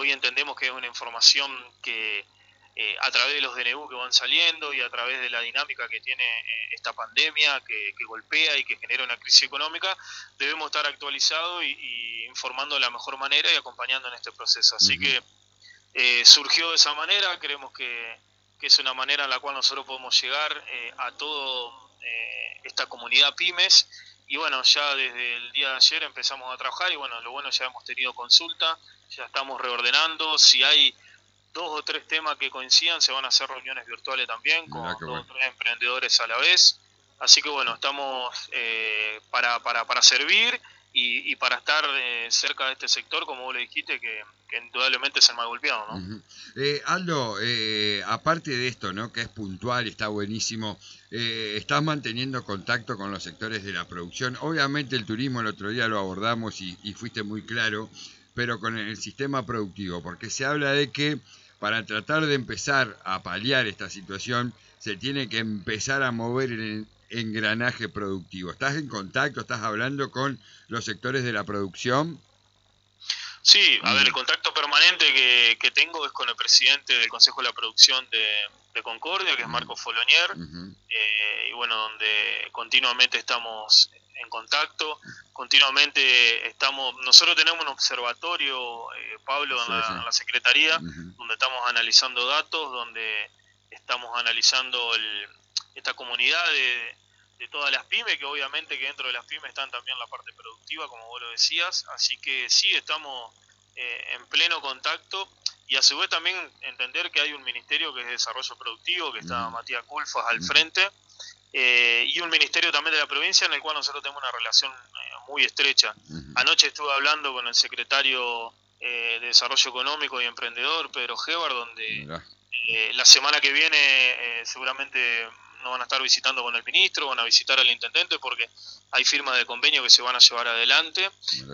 hoy entendemos que es una información que a través de los DNU que van saliendo y a través de la dinámica que tiene esta pandemia que golpea y que genera una crisis económica, debemos estar actualizados y informando de la mejor manera y acompañando en este proceso. Así que surgió de esa manera, creemos que es una manera en la cual nosotros podemos llegar a toda esta comunidad pymes. Y bueno, ya desde el día de ayer empezamos a trabajar y bueno, lo bueno, ya hemos tenido consulta, ya estamos reordenando. Si hay 2 o 3 temas que coincidan, se van a hacer reuniones virtuales también con 2 o 3 emprendedores a la vez. Así que bueno, estamos para servir y para estar cerca de este sector, como vos le dijiste, que indudablemente es el más golpeado, ¿no? Aldo, aparte de esto, ¿no?, que es puntual, está buenísimo, estás manteniendo contacto con los sectores de la producción. Obviamente el turismo el otro día lo abordamos y fuiste muy claro, pero con el sistema productivo, porque se habla de que para tratar de empezar a paliar esta situación, se tiene que empezar a mover el engranaje productivo. ¿Estás en contacto, estás hablando con los sectores de la producción? Sí, a ver, el contacto permanente que tengo es con el presidente del Consejo de la Producción de Concordia, que es Marco Folonier, y bueno, donde continuamente estamos en contacto, continuamente estamos, nosotros tenemos un observatorio, Pablo, en la Secretaría, donde estamos analizando datos, donde estamos analizando esta comunidad de todas las pymes, que obviamente que dentro de las pymes están también la parte productiva, como vos lo decías, así que sí, estamos en pleno contacto y a su vez también entender que hay un ministerio que es Desarrollo Productivo, que está Matías Culfas al frente, y un ministerio también de la provincia en el cual nosotros tenemos una relación muy estrecha. Anoche estuve hablando con el secretario de Desarrollo Económico y Emprendedor, Pedro Gebar, donde la semana que viene seguramente no van a estar visitando con el ministro, van a visitar al intendente porque hay firmas de convenio que se van a llevar adelante.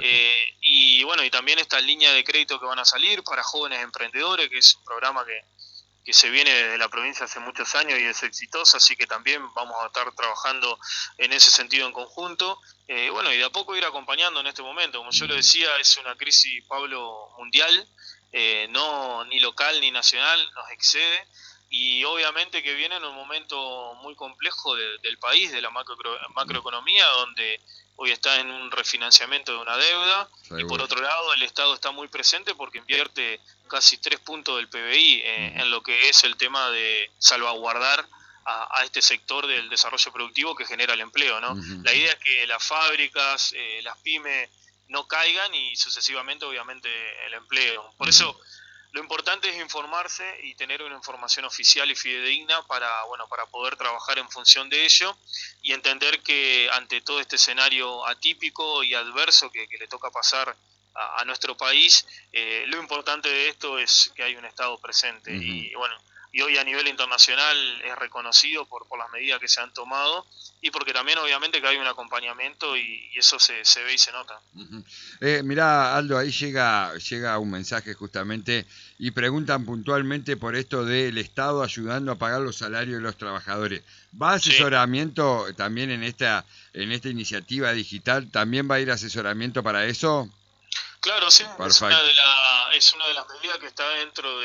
Y bueno, y también esta línea de crédito que van a salir para jóvenes emprendedores, que es un programa que se viene desde la provincia hace muchos años y es exitosa, así que también vamos a estar trabajando en ese sentido en conjunto. Bueno, y de a poco ir acompañando en este momento. Como yo lo decía, es una crisis, Pablo, mundial, no ni local ni nacional, nos excede. Y obviamente que viene en un momento muy complejo del país, de la macroeconomía, donde hoy está en un refinanciamiento de una deuda, y por otro lado el Estado está muy presente porque invierte casi 3 puntos del PBI en lo que es el tema de salvaguardar a este sector del desarrollo productivo que genera el empleo, ¿no? La idea es que las fábricas, las pymes no caigan y sucesivamente obviamente el empleo. Por eso lo importante es informarse y tener una información oficial y fidedigna para poder trabajar en función de ello y entender que ante todo este escenario atípico y adverso que le toca pasar a nuestro país, lo importante de esto es que hay un Estado presente y bueno, y hoy a nivel internacional es reconocido por las medidas que se han tomado y porque también obviamente que hay un acompañamiento y eso se ve y se nota. Mirá, Aldo, ahí llega un mensaje justamente y preguntan puntualmente por esto del Estado ayudando a pagar los salarios de los trabajadores. ¿Va asesoramiento también en esta iniciativa digital? ¿También va a ir asesoramiento para eso? Claro, sí, es una de las medidas que está dentro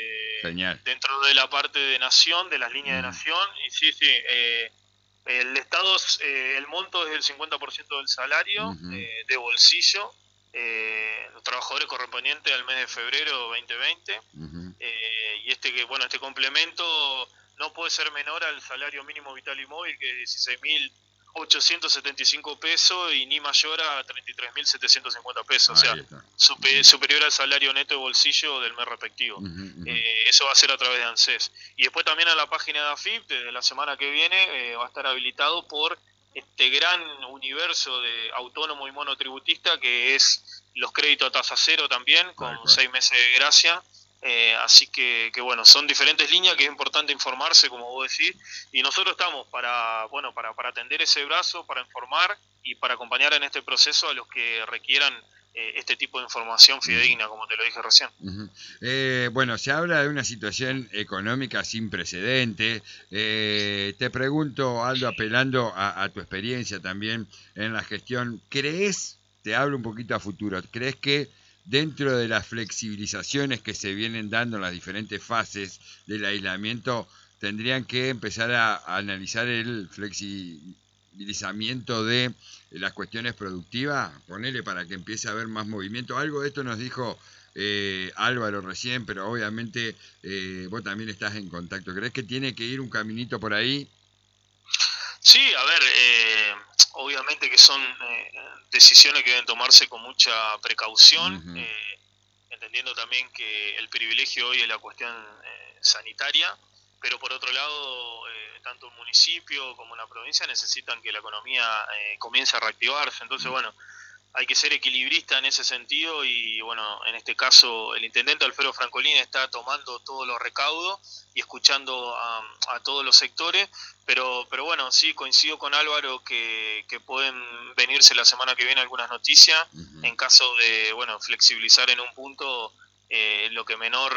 de la parte de Nación, de las líneas de Nación, y sí, el Estado, el monto es el 50% del salario de bolsillo, los trabajadores correspondientes al mes de febrero 2020, y este complemento no puede ser menor al salario mínimo vital y móvil, que es 16.875 pesos, y ni mayor a 33.750 pesos, o sea, superior al salario neto de bolsillo del mes respectivo. Eso va a ser a través de ANSES. Y después también a la página de AFIP, desde la semana que viene, va a estar habilitado por este gran universo de autónomo y monotributista, que es los créditos a tasa cero también, con 6 meses de gracia. Así que bueno, son diferentes líneas que es importante informarse, como vos decís, y nosotros estamos para atender ese brazo, para informar y para acompañar en este proceso a los que requieran este tipo de información fidedigna, como te lo dije recién. Bueno, se habla de una situación económica sin precedentes. Te pregunto, Aldo, apelando a tu experiencia también en la gestión, ¿crees, te hablo un poquito a futuro, crees que dentro de las flexibilizaciones que se vienen dando en las diferentes fases del aislamiento, tendrían que empezar a analizar el flexibilizamiento de las cuestiones productivas, ponele para que empiece a haber más movimiento. Algo de esto nos dijo Álvaro recién, pero obviamente vos también estás en contacto. ¿Crees que tiene que ir un caminito por ahí? Sí, a ver, obviamente que son decisiones que deben tomarse con mucha precaución, entendiendo también que el privilegio hoy es la cuestión sanitaria, pero por otro lado, tanto un municipio como una provincia necesitan que la economía comience a reactivarse. Entonces, bueno, hay que ser equilibrista en ese sentido y bueno, en este caso el intendente Alfredo Francolini está tomando todos los recaudos y escuchando a todos los sectores, pero bueno, sí coincido con Álvaro que pueden venirse la semana que viene algunas noticias en caso de, bueno, flexibilizar en un punto lo que menor...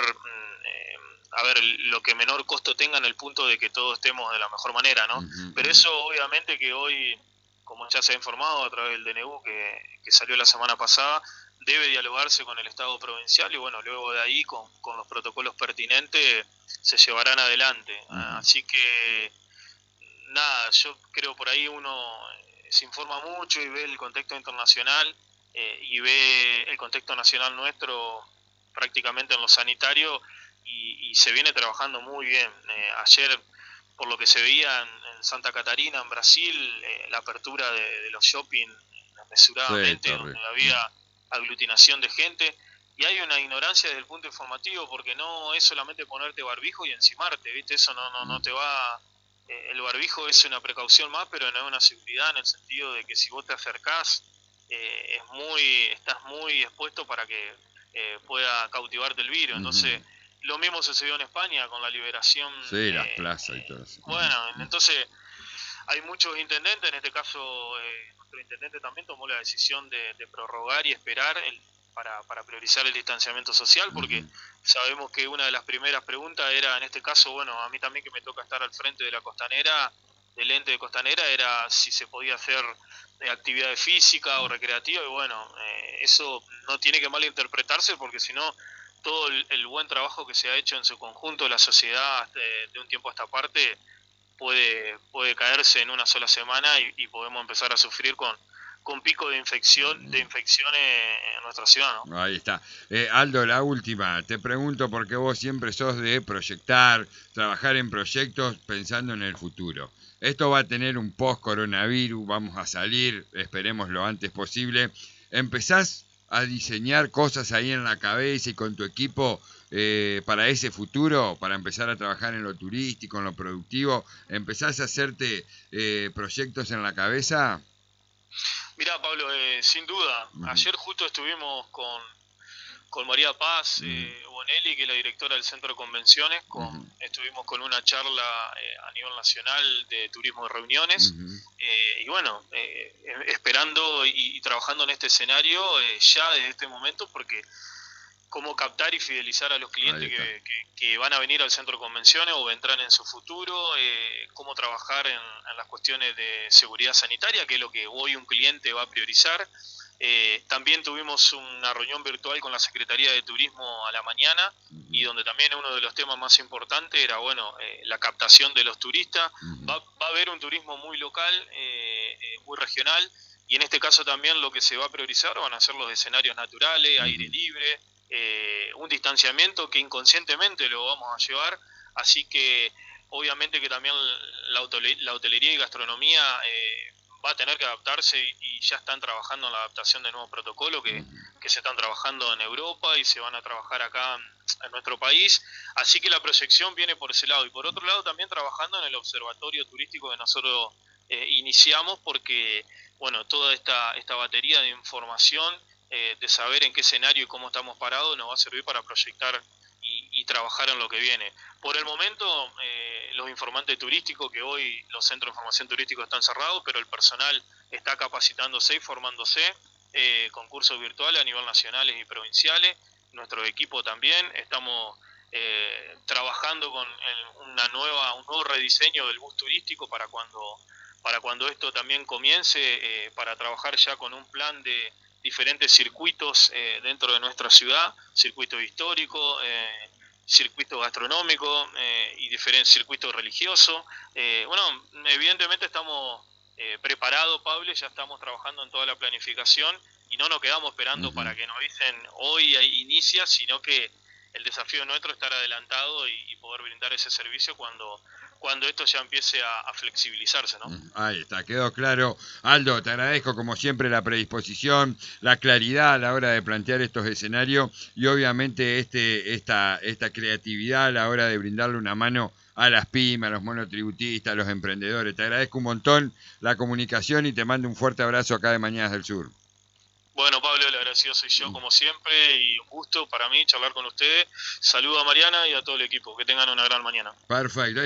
lo que menor costo tenga en el punto de que todos estemos de la mejor manera, ¿no? Pero eso obviamente que hoy, como ya se ha informado a través del DNU que salió la semana pasada, debe dialogarse con el Estado provincial y bueno, luego de ahí con los protocolos pertinentes se llevarán adelante. Así que nada, yo creo por ahí uno se informa mucho y ve el contexto internacional y ve el contexto nacional nuestro prácticamente en lo sanitario y se viene trabajando muy bien. Ayer, por lo que se veía en Santa Catarina, en Brasil, la apertura de los shopping desmesuradamente, sí, donde había aglutinación de gente, y hay una ignorancia desde el punto informativo, porque no es solamente ponerte barbijo y encimarte, ¿viste? Eso no te va... el barbijo es una precaución más, pero no es una seguridad en el sentido de que si vos te acercás, estás muy expuesto para que pueda cautivarte el virus. Entonces, lo mismo sucedió en España con la liberación. Sí, las plazas y todo eso. Bueno, entonces hay muchos intendentes, en este caso nuestro intendente también tomó la decisión de prorrogar y esperar para priorizar el distanciamiento social, porque sabemos que una de las primeras preguntas era, en este caso, bueno, a mí también que me toca estar al frente de la costanera, del ente de costanera, era si se podía hacer actividades físicas o recreativas, y bueno, eso no tiene que malinterpretarse, porque si no, todo el buen trabajo que se ha hecho en su conjunto, la sociedad de un tiempo a esta parte, puede caerse en una sola semana y podemos empezar a sufrir con pico de infecciones en nuestra ciudad, ¿no? Ahí está. Aldo, la última. Te pregunto porque vos siempre sos de proyectar, trabajar en proyectos pensando en el futuro. Esto va a tener un post-coronavirus, vamos a salir, esperemos lo antes posible. ¿Empezás a diseñar cosas ahí en la cabeza y con tu equipo para ese futuro, para empezar a trabajar en lo turístico, en lo productivo? ¿Empezás a hacerte proyectos en la cabeza? Mirá, Pablo, sin duda. Ayer justo estuvimos con María Paz Bonelli, que es la directora del Centro de Convenciones. Estuvimos con una charla a nivel nacional de turismo de reuniones. Y bueno, esperando y trabajando en este escenario ya desde este momento, porque cómo captar y fidelizar a los clientes que van a venir al centro de convenciones o vendrán en su futuro, cómo trabajar en las cuestiones de seguridad sanitaria, que es lo que hoy un cliente va a priorizar. También tuvimos una reunión virtual con la Secretaría de Turismo a la mañana, y donde también uno de los temas más importantes era, bueno, la captación de los turistas. Va a haber un turismo muy local, muy regional, y en este caso también lo que se va a priorizar van a ser los escenarios naturales, aire libre, un distanciamiento que inconscientemente lo vamos a llevar, así que obviamente que también la hotelería y gastronomía va a tener que adaptarse y ya están trabajando en la adaptación de nuevos protocolos que se están trabajando en Europa y se van a trabajar acá en nuestro país, así que la proyección viene por ese lado, y por otro lado también trabajando en el observatorio turístico que nosotros iniciamos, porque bueno, toda esta batería de información, de saber en qué escenario y cómo estamos parados, nos va a servir para proyectar y trabajar en lo que viene. Por el momento, los informantes turísticos, que hoy los centros de información turísticos están cerrados, pero el personal está capacitándose y formándose, con cursos virtuales a nivel nacionales y provinciales. Nuestro equipo también, estamos trabajando con un nuevo rediseño del bus turístico para cuando esto también comience, para trabajar ya con un plan de diferentes circuitos dentro de nuestra ciudad, circuito histórico, circuito gastronómico y diferentes circuitos religiosos. Bueno, evidentemente estamos preparados, Pablo, ya estamos trabajando en toda la planificación y no nos quedamos esperando para que nos avisen hoy inicia, sino que el desafío nuestro es estar adelantado y poder brindar ese servicio cuando esto ya empiece a flexibilizarse, ¿no? Ahí está, quedó claro. Aldo, te agradezco como siempre la predisposición, la claridad a la hora de plantear estos escenarios y obviamente esta creatividad a la hora de brindarle una mano a las pymes, a los monotributistas, a los emprendedores. Te agradezco un montón la comunicación y te mando un fuerte abrazo acá de Mañanas del Sur. Bueno, Pablo, el agradecido soy yo, como siempre, y un gusto para mí charlar con ustedes. Saludo a Mariana y a todo el equipo. Que tengan una gran mañana. Perfecto.